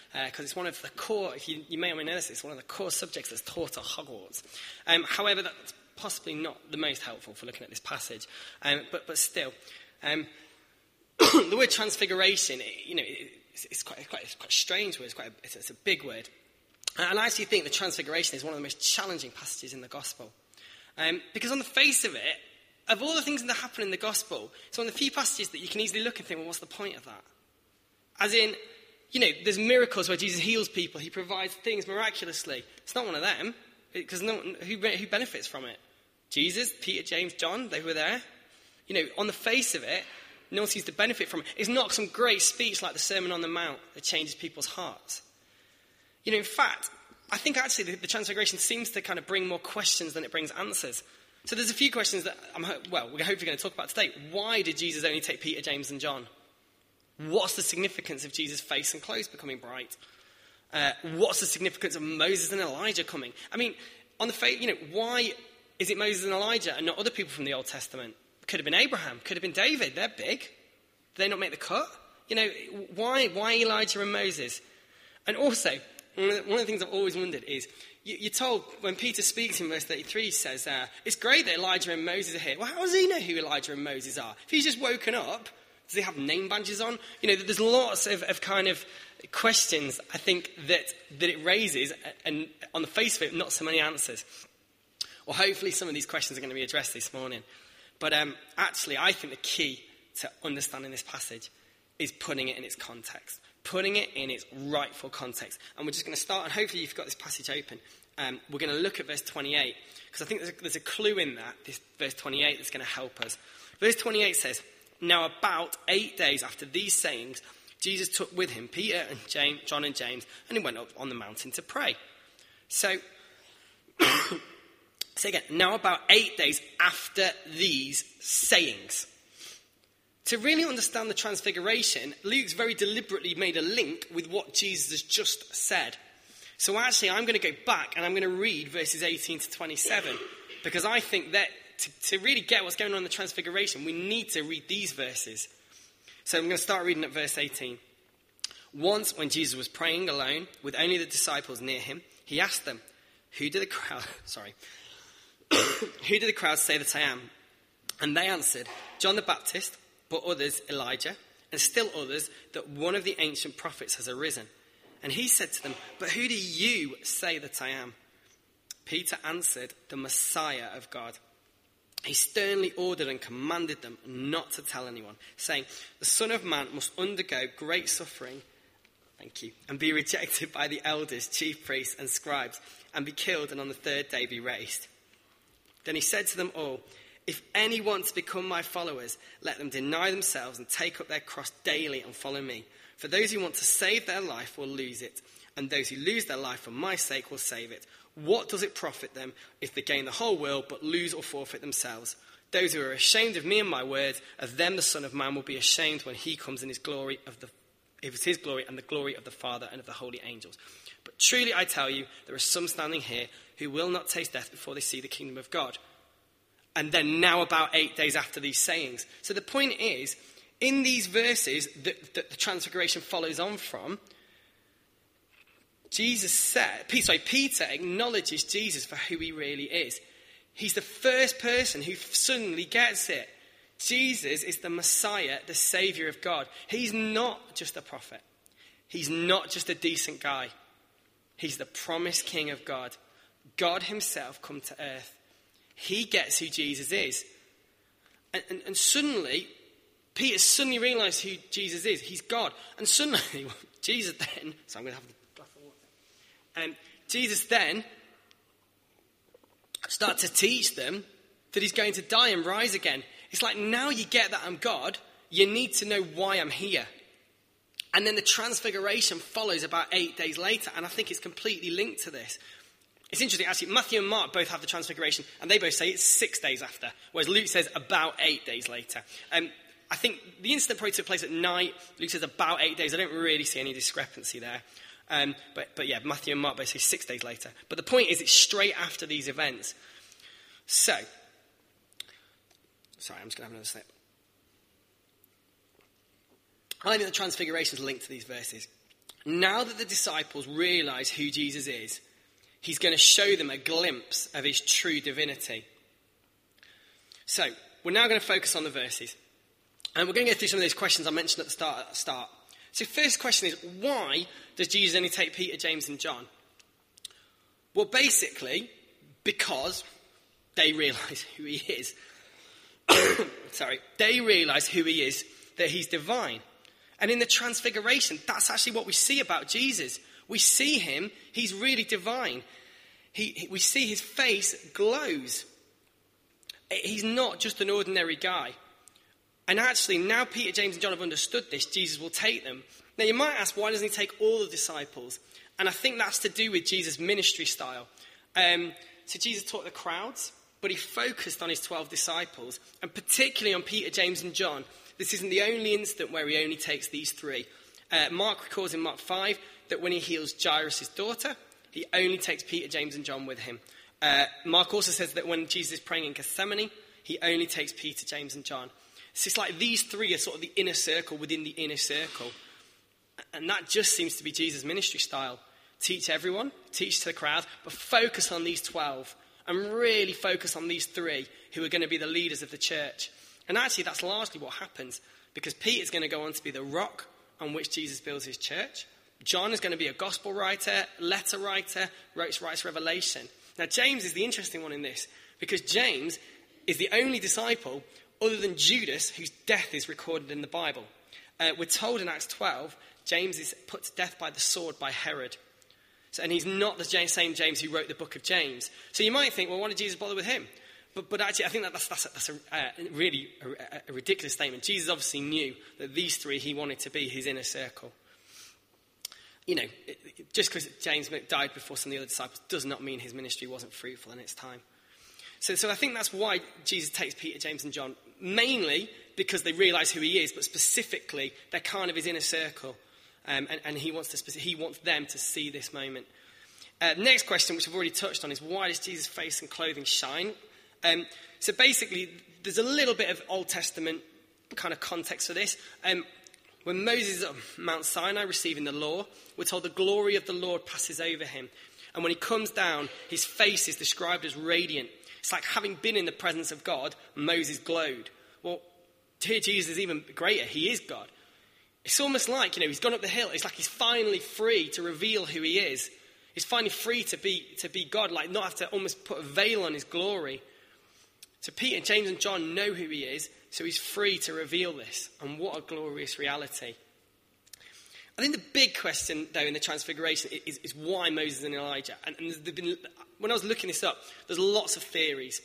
because it's one of the core, if you may or may know this, it's one of the core subjects that's taught at Hogwarts. However, that's possibly not the most helpful for looking at this passage, but still. The word transfiguration, it's quite a strange word. It's a big word. And I actually think the transfiguration is one of the most challenging passages in the gospel. Because on the face of it, of all the things that happen in the gospel, it's one of the few passages that you can easily look and think, well, what's the point of that? As in, there's miracles where Jesus heals people. He provides things miraculously. It's not one of them, because who benefits from it? Jesus, Peter, James, John, they were there. On the face of it, no one sees the benefit from it. It's not some great speech like the Sermon on the Mount that changes people's hearts. In fact, I think actually the transfiguration seems to kind of bring more questions than it brings answers. So there's a few questions that we're hopefully going to talk about today. Why did Jesus only take Peter, James, and John? What's the significance of Jesus' face and clothes becoming bright? What's the significance of Moses and Elijah coming? I mean, on the face, why is it Moses and Elijah and not other people from the Old Testament? Could have been Abraham, could have been David. They're big. Did they not make the cut? Why Elijah and Moses? And also, one of the things I've always wondered is, you're told, when Peter speaks in verse 33, he says, it's great that Elijah and Moses are here. Well, how does he know who Elijah and Moses are? If he's just woken up, does he have name badges on? There's lots of kind of questions, I think, that it raises, and on the face of it, not so many answers. Well, hopefully some of these questions are going to be addressed this morning. But actually, I think the key to understanding this passage is putting it in its context. Putting it in its rightful context. And we're just going to start, and hopefully you've got this passage open. We're going to look at verse 28, because I think there's a clue in that, this verse 28, that's going to help us. Verse 28 says, "Now about 8 days after these sayings, Jesus took with him Peter and James, John and James, and he went up on the mountain to pray." So, say again, now about 8 days after these sayings. To really understand the transfiguration, Luke's very deliberately made a link with what Jesus has just said. So actually, I'm going to go back and I'm going to read verses 18 to 27, because I think that to really get what's going on in the transfiguration, we need to read these verses. So I'm going to start reading at verse 18. "Once, when Jesus was praying alone with only the disciples near him, he asked them, who do the crowd say that I am? And they answered, John the Baptist, but others Elijah, and still others that one of the ancient prophets has arisen. And he said to them, but who do you say that I am? Peter answered, the Messiah of God. He sternly ordered and commanded them not to tell anyone, saying, the Son of Man must undergo great suffering, and be rejected by the elders, chief priests, and scribes, and be killed, and on the third day be raised. Then he said to them all, if any want to become my followers, let them deny themselves and take up their cross daily and follow me. For those who want to save their life will lose it, and those who lose their life for my sake will save it. What does it profit them if they gain the whole world but lose or forfeit themselves? Those who are ashamed of me and my words, of them the Son of Man will be ashamed when he comes in his glory his glory and the glory of the Father and of the holy angels. But truly I tell you, there are some standing here who will not taste death before they see the kingdom of God. And then now about 8 days after these sayings. So the point is, in these verses that the transfiguration follows on from, Peter acknowledges Jesus for who he really is. He's the first person who suddenly gets it. Jesus is the Messiah, the Saviour of God. He's not just a prophet. He's not just a decent guy. He's the promised King of God. God himself come to earth. He gets who Jesus is. And suddenly, Peter suddenly realised who Jesus is. He's God. And suddenly, Jesus then... So I'm going to have a glass of water. Jesus then starts to teach them that he's going to die and rise again. It's like, now you get that I'm God, you need to know why I'm here. And then the transfiguration follows about 8 days later, and I think it's completely linked to this. It's interesting, actually, Matthew and Mark both have the transfiguration, and they both say it's 6 days after, whereas Luke says about 8 days later. I think the incident probably took place at night. Luke says about 8 days. I don't really see any discrepancy there. But yeah, Matthew and Mark both say 6 days later. But the point is, it's straight after these events. So, sorry, I'm just going to have another sip. I think the transfiguration is linked to these verses. Now that the disciples realise who Jesus is, he's going to show them a glimpse of his true divinity. So, we're now going to focus on the verses. And we're going to go through some of those questions I mentioned at the start. So first question is, why does Jesus only take Peter, James and John? Well, basically, because they realise who he is. They realise who he is, that he's divine. And in the Transfiguration, that's actually what we see about Jesus. We see him, he's really divine. We see his face glows. He's not just an ordinary guy. And actually, now Peter, James and John have understood this, Jesus will take them. Now you might ask, why doesn't he take all the disciples? And I think that's to do with Jesus' ministry style. So Jesus taught the crowds, but he focused on his 12 disciples, and particularly on Peter, James and John. This isn't the only instant where he only takes these three. Mark records in Mark 5 that when he heals Jairus' daughter, he only takes Peter, James and John with him. Mark also says that when Jesus is praying in Gethsemane, he only takes Peter, James and John. So it's like these three are sort of the inner circle within the inner circle. And that just seems to be Jesus' ministry style. Teach everyone, teach to the crowd, but focus on these 12 and really focus on these three who are going to be the leaders of the church. And actually that's largely what happens, because Peter's going to go on to be the rock on which Jesus builds his church. John is going to be a gospel writer, letter writer, writes Revelation. Now James is the interesting one in this, because James is the only disciple other than Judas whose death is recorded in the Bible. We're told in Acts 12, James is put to death by the sword by Herod. And he's not the same James who wrote the book of James. So you might think, well, why did Jesus bother with him? But actually, I think that's a really ridiculous statement. Jesus obviously knew that these three he wanted to be his inner circle. You know, just because James died before some of the other disciples does not mean his ministry wasn't fruitful in its time. So I think that's why Jesus takes Peter, James and John, mainly because they realise who he is, but specifically they're kind of his inner circle. And he wants them to see this moment. Next question, which I've already touched on, is why does Jesus' face and clothing shine? So basically, there's a little bit of Old Testament kind of context for this. When Moses is at Mount Sinai receiving the law, we're told the glory of the Lord passes over him. And when he comes down, his face is described as radiant. It's like having been in the presence of God, Moses glowed. Well, here Jesus is even greater. He is God. It's almost like, he's gone up the hill. It's like he's finally free to reveal who he is. He's finally free to be God, like not have to almost put a veil on his glory. So Peter, James and John know who he is, so he's free to reveal this. And what a glorious reality. I think the big question, though, in the Transfiguration is why Moses and Elijah. And when I was looking this up, there's lots of theories.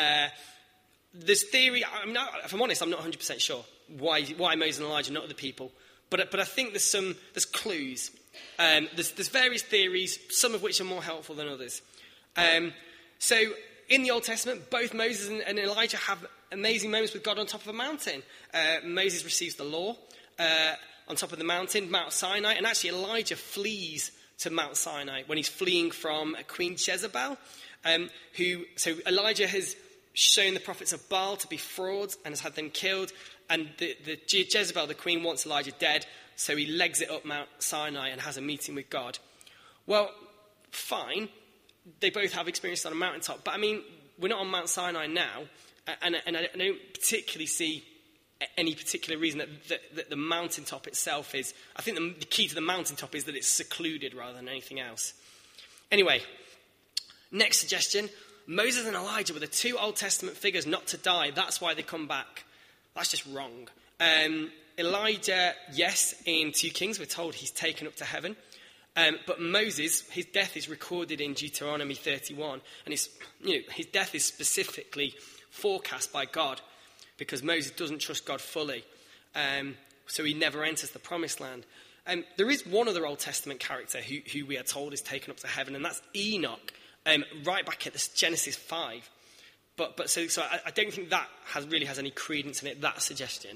There's theory, if I'm honest, I'm not 100% sure why Moses and Elijah, not other people. But I think there's clues. There's various theories, some of which are more helpful than others. So in the Old Testament, both Moses and Elijah have amazing moments with God on top of a mountain. Moses receives the law on top of the mountain, Mount Sinai, and actually Elijah flees to Mount Sinai when he's fleeing from Queen Jezebel. So Elijah has shown the prophets of Baal to be frauds and has had them killed. And the Jezebel, the queen, wants Elijah dead, so he legs it up Mount Sinai and has a meeting with God. Well, fine. They both have experience on a mountaintop. But, we're not on Mount Sinai now, and I don't particularly see any particular reason that the mountaintop itself is... I think the key to the mountaintop is that it's secluded rather than anything else. Anyway, next suggestion. Moses and Elijah were the two Old Testament figures not to die. That's why they come back. That's just wrong. Elijah, yes, in 2 Kings, we're told he's taken up to heaven. But Moses, his death is recorded in Deuteronomy 31. And his death is specifically forecast by God because Moses doesn't trust God fully. So he never enters the promised land. There is one other Old Testament character who we are told is taken up to heaven, and that's Enoch, right back at Genesis 5. So I don't think that really has any credence in it, that suggestion.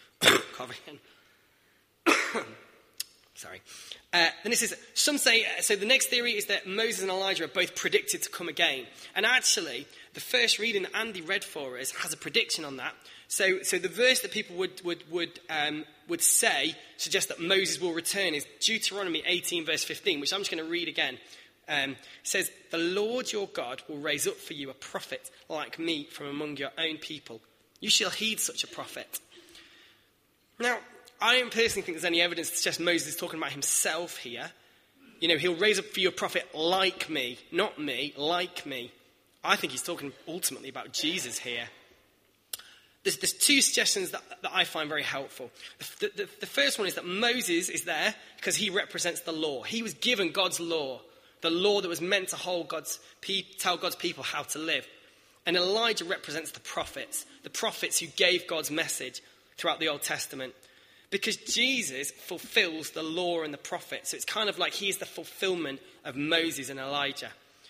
Sorry. Then it says, some say, so the next theory is that Moses and Elijah are both predicted to come again. And actually, the first reading that Andy read for us has a prediction on that. So the verse that people would say suggests that Moses will return is Deuteronomy 18 verse 15, which I'm just going to read again. It says, "The Lord your God will raise up for you a prophet like me from among your own people. You shall heed such a prophet." Now, I don't personally think there's any evidence to suggest Moses is talking about himself here. He'll raise up for you a prophet like me, not me, like me. I think he's talking ultimately about Jesus here. There's two suggestions that I find very helpful. The first one is that Moses is there because he represents the law. He was given God's law, the law that was meant to tell God's people how to live. And Elijah represents the prophets who gave God's message throughout the Old Testament. Because Jesus fulfills the law and the prophets. So it's kind of like he is the fulfillment of Moses and Elijah.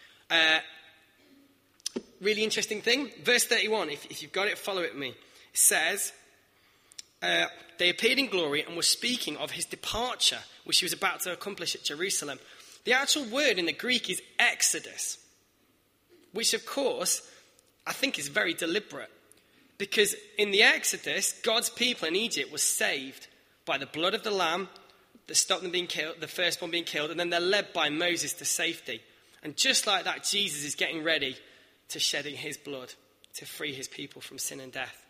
Really interesting thing. Verse 31, if you've got it, follow it with me. It says, they appeared in glory and were speaking of his departure, which he was about to accomplish at Jerusalem. The actual word in the Greek is exodus, which of course I think is very deliberate. Because in the Exodus, God's people in Egypt were saved by the blood of the lamb that stopped them being killed, the firstborn being killed, and then they're led by Moses to safety. And just like that, Jesus is getting ready to shedding his blood to free his people from sin and death.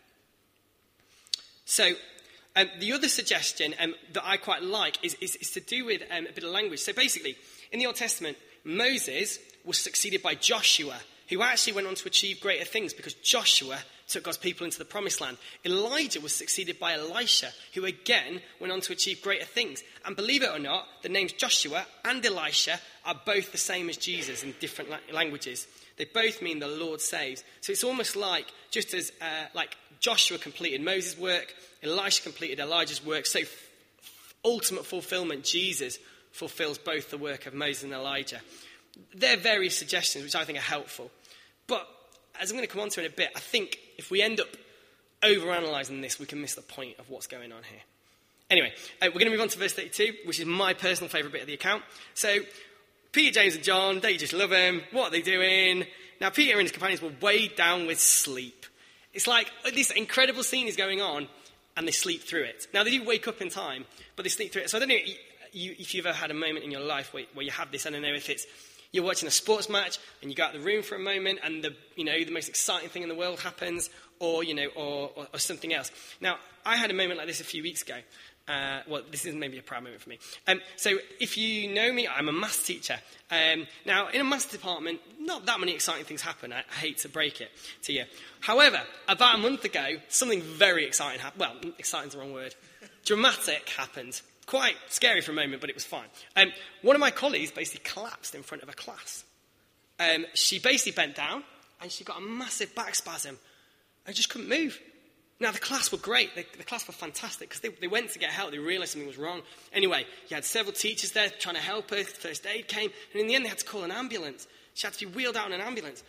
So the other suggestion that I quite like is to do with a bit of language. So basically, in the Old Testament, Moses was succeeded by Joshua, who actually went on to achieve greater things because Joshua took God's people into the promised land. Elijah was succeeded by Elisha, who again went on to achieve greater things. And believe it or not, the names Joshua and Elisha are both the same as Jesus in different languages. They both mean the Lord saves. So it's almost like, just as like Joshua completed Moses' work, Elisha completed Elijah's work, so ultimate fulfillment, Jesus fulfills both the work of Moses and Elijah. There are various suggestions which I think are helpful. But as I'm going to come on to in a bit, I think if we end up overanalyzing this, we can miss the point of what's going on here. Anyway, we're going to move on to verse 32, which is my personal favourite bit of the account. So, Peter, James and John, they just love him. What are they doing? Now, Peter and his companions were weighed down with sleep. It's like this incredible scene is going on, and they sleep through it. Now, they do wake up in time, but they sleep through it. So I don't know if you've ever had a moment in your life where you have this. I don't know if it's you're watching a sports match and you go out of the room for a moment and the most exciting thing in the world happens, or something else. Now, I had a moment like this a few weeks ago. This is maybe a proud moment for me. So if you know me, I'm a maths teacher. Now, in a maths department, not that many exciting things happen. I hate to break it to you. However, about a month ago, something very exciting happened. Well, exciting's the wrong word. Dramatic happened. Quite scary for a moment, but it was fine. One of my colleagues basically collapsed in front of a class. She basically bent down, and she got a massive back spasm, and just couldn't move. Now, the class were great. The class were fantastic, because they went to get help. They realised something was wrong. Anyway, you had several teachers there trying to help her. First aid came, and in the end, they had to call an ambulance. She had to be wheeled out in an ambulance.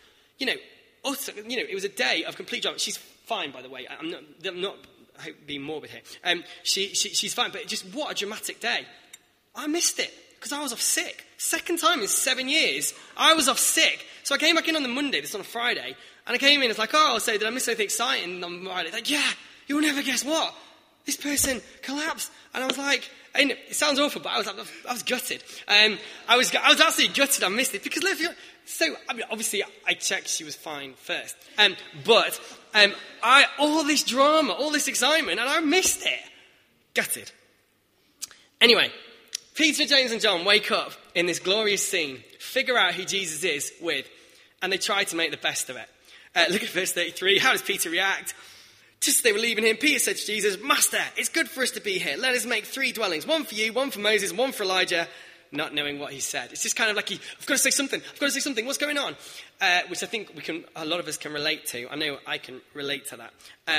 It was a day of complete drama. She's fine, by the way. I'm not I hope being morbid here. She's fine, but just what a dramatic day. I missed it because I was off sick. Second time in 7 years, I was off sick. So I came back in on the Monday, this on a Friday, and I came in, it's like, did I miss anything exciting on Friday? Like, yeah, you'll never guess what. This person collapsed. And I was like, and it sounds awful, but I was gutted. I was absolutely gutted I missed it because obviously I checked she was fine first. But all this drama, all this excitement, and I missed it. Gutted. Anyway, Peter, James and John wake up in this glorious scene, figure out who Jesus is with, and they try to make the best of it. Look at verse 33. How does Peter react? Just as they were leaving him, Peter said to Jesus, "Master, it's good for us to be here. Let us make 3 dwellings, one for you, one for Moses, one for Elijah," not knowing what he said. It's just kind of like, I've got to say something. What's going on? Which I think a lot of us can relate to. I know I can relate to that.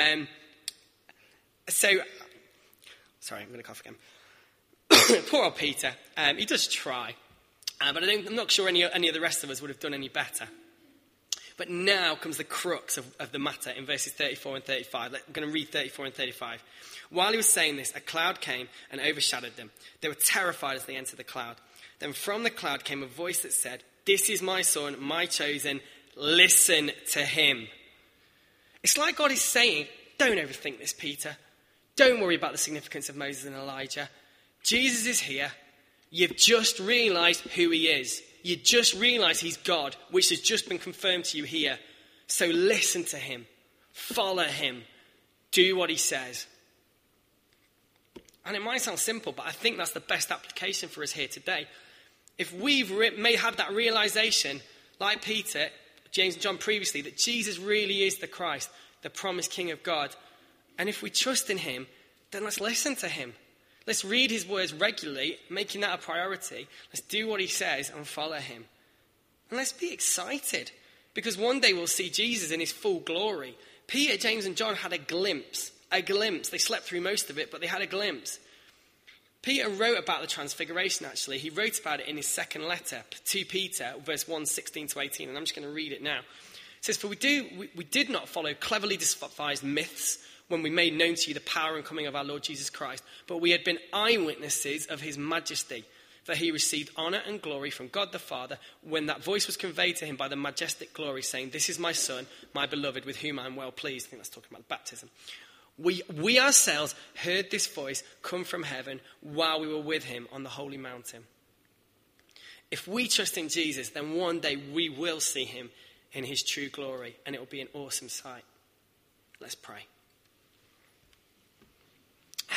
Sorry, I'm going to cough again. Poor old Peter. He does try. But I'm not sure any of the rest of us would have done any better. But now comes the crux of the matter in verses 34 and 35. I'm going to read 34 and 35. While he was saying this, a cloud came and overshadowed them. They were terrified as they entered the cloud. Then from the cloud came a voice that said, "This is my son, my chosen. Listen to him." It's like God is saying, don't overthink this, Peter. Don't worry about the significance of Moses and Elijah. Jesus is here. You've just realised who he is. You just realised he's God, which has just been confirmed to you here. So listen to him. Follow him. Do what he says. And it might sound simple, but I think that's the best application for us here today. If we've may have that realisation, like Peter, James and John previously, that Jesus really is the Christ, the promised King of God, and if we trust in him, then let's listen to him. Let's read his words regularly, making that a priority. Let's do what he says and follow him. And let's be excited, because one day we'll see Jesus in his full glory. Peter, James and John had a glimpse. They slept through most of it, but they had a glimpse. Peter wrote about the transfiguration, actually. He wrote about it in his second letter to Peter, verse 1, 16 to 18, and I'm just going to read it now. It says, "For we did not follow cleverly devised myths when we made known to you the power and coming of our Lord Jesus Christ, but we had been eyewitnesses of his majesty, that he received honour and glory from God the Father when that voice was conveyed to him by the majestic glory, saying, 'This is my Son, my beloved, with whom I am well pleased.'" I think that's talking about baptism. We ourselves heard this voice come from heaven while we were with him on the holy mountain. If we trust in Jesus, then one day we will see him in his true glory, and it will be an awesome sight. Let's pray.